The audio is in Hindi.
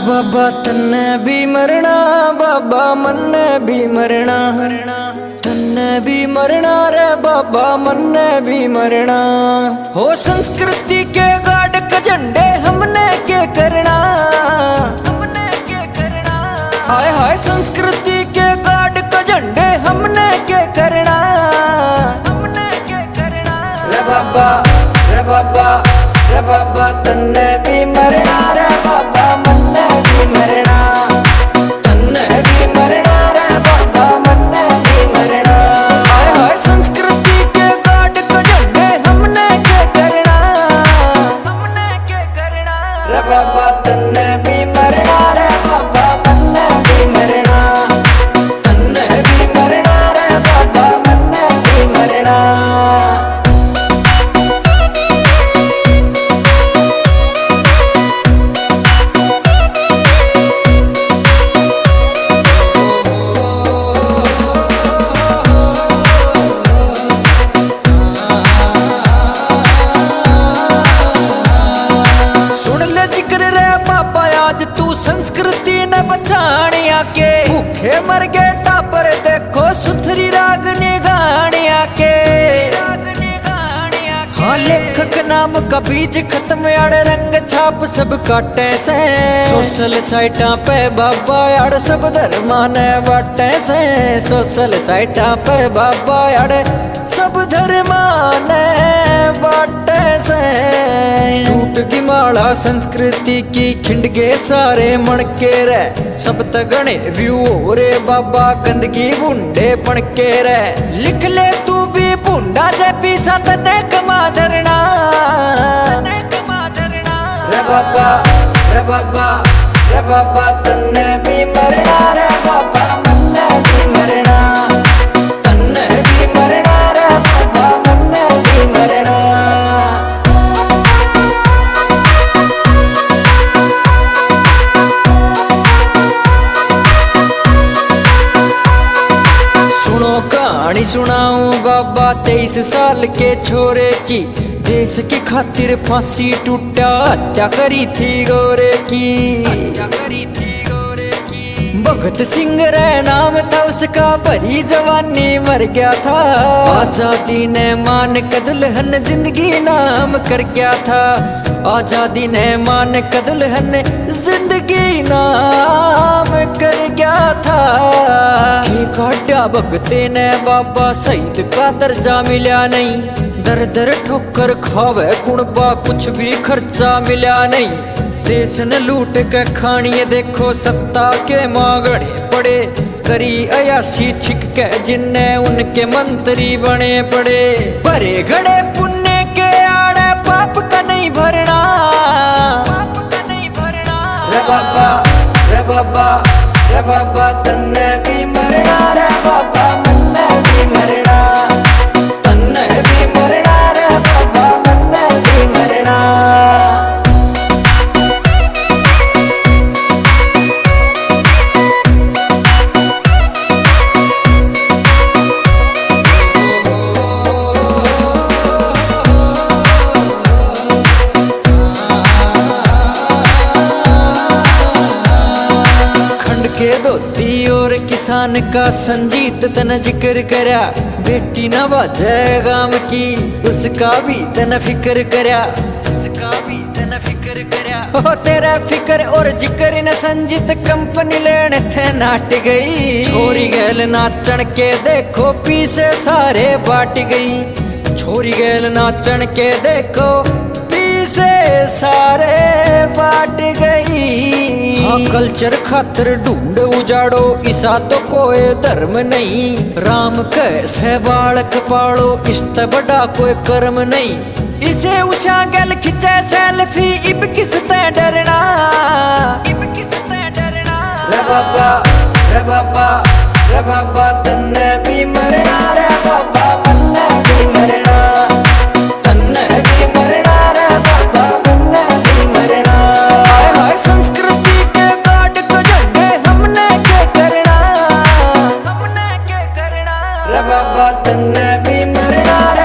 बाबा तन्ने भी मरना, बाबा मन्ने भी मरना, तन्ने भी मरना रे बाबा मन्ने भी मरना। हो संस्कृति के गाड़ का झंडे हमने के करना, हमने के करना। हाय हाय संस्कृति के गाड़ का झंडे हमने के करना, हमने के करना। रे बाबा रे बाबा रे बाबा तन्ने भी मरना रे बाबा मन्ने भी मरना, तन्ने भी मरना रे बाबा मन्ने भी मरना। हाय हाय संस्कृति के गाड़ को झंडे हमने के करना, हमने के करना। रे बाबा तन्ने भी मरना रे बाबा मन्ने भी मरना, तन्ने भी मरना रे बाबा मन्ने भी मरना। सुन ले जिक्र रे बाबा आज तू संस्कृति न बचानिया के, भूखे मर गए टापर देखो सुथरी रागनी गानिया के। हाँ लेखक नाम का बीज खत्म यार रंग छाप सब काटे से, सोशल साइटा पे बाबा यार सब धर्मा ने बाटे से, सोशल साइटा पे बाबा यार सब धर्मा ने बाटे से। टूट की माला संस्कृति की खिंड के सारे मणके रे, सब तगणे व्यू रे बाबा गंदगी बुंडे पणके रे। लिख ले तू भी बुंडा जे पीसा तने कमा धरना, रे बाबा रे बाबा रे बाबा तन्ने भी मरना रे बाबा मन्ने भी मरना, तन्ने भी मरना रे बाबा मन्ने भी मरना। सुनो कहानी सुनाऊं बाबा 23 साल के छोरे की, देश की खातिर फांसी टूटा हत्या करी थी गोरे की, हत्या करी थी गोरे की। भगत सिंह रे नाम था उसका भरी जवानी मर गया था, आजादी ने मान का दुल्हन जिंदगी नाम कर गया था, आजादी ने मान का दुल्हन जिंदगी नाम कर गया था। काटा भगते ने बाबा शहीद का दर्जा मिला नहीं, दर दर ठोकर खावे कुणबा कुछ भी खर्चा मिला नहीं। देश ने लूट के खानिए देखो सत्ता के मांगने पड़े, करी अयाशी छिक के जिन्ने उनके मंत्री बने पड़े। भरे घड़े पुण्य के आड़े पाप का नहीं भरना, पाप का नहीं भरना। रे बाबा रे बाबा रे बाबा तन्ने भी मरना रे बाबा मन्ने भी मरना, तन्ने भी मरना रे बाबा मन्ने भी मरना। के धोती और किसान का संजीत तन जिक्र करा, बेटी न बाजे गाम की उसका भी तन फिक्र करा, उसका भी तन फिक्र करा। हो तेरा फिक्र और जिक्र न संजीत कंपनी लेने थे नाट गई, छोरी गैल नाचन के देखो पीछे सारे बाट गई, छोरी गैल नाचन के देखो से सारे बाट गई। हाँ कल्चर खातिर ढूंढ उजाड़ो ईसा तो कोई धर्म नहीं, राम कैसे बालक पाड़ो इससे बड़ा कोई कर्म नहीं। इसे उषा गल खिंचे सेल्फी इब किसते डरना, इब किसते डरना। रे बाबा रे बाबा रे बाबा तन्ने भी मरना रे बाबा मन्ने भी मरना, तन्ने भी मरना रे बाबा मन्ने भी मरना। हाय हाय संस्कृति के गाड़ को झंडे हमने के करना, हमने के करना। रे बाबा तन्ने भी मरना।